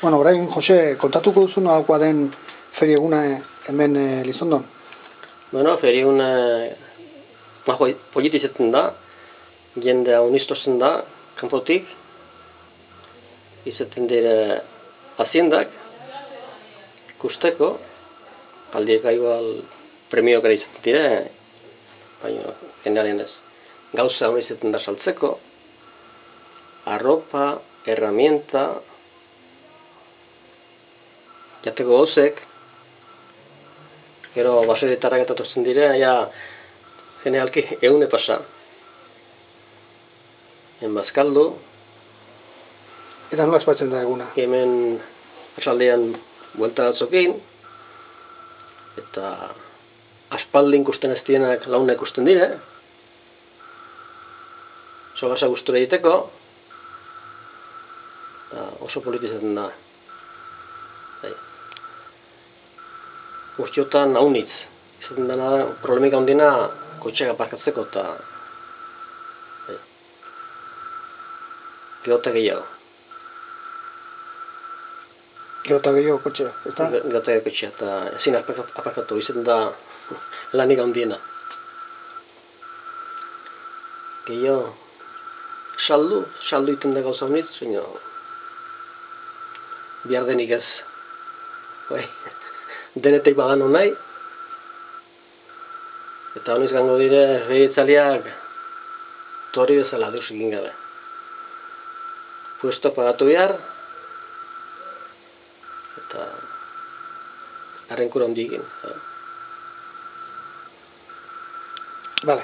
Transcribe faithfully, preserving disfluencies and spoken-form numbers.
Bueno, orain, Jose, kontatuko duzu nolakoa den ferieguna hemen e, Lizondon? Bueno, ferieguna politi izaten da, jendea unistozen da, kanpotik, izaten dira haziendak, ikusteko, aldieka igual premioak ere izaten dira, baina generalen ez. Gauza hori izaten da saltzeko, arropa, herramienta, jateko gauzek, gero baserritarrak eta tortzen dira, ja, generalki egune pasa. En bazkaldu. Eta nola espatzen da eguna? Hemen asaldean buelta batzokin, eta aspaldi ikusten ez dienak launa ikusten dire, solasa gustura egiteko, oso politizatzen da. Urtiotan haunitz, izaten dena problemika handina kotxeak aparkatzeko eta geota gehiago. Geota gehiago kotxea, ez da? Geota gehiago kotxea eta ezin aparkatu, izaten da lanik handiena. Gehiago, saldu, saldu iten da gauza haunitz, baina bihar denik ez. Denetek badan honai, eta honiz gango dire feritzaliak tori bezala deus egin gabe. Puesto pagatu behar, eta arrenkura handi egin.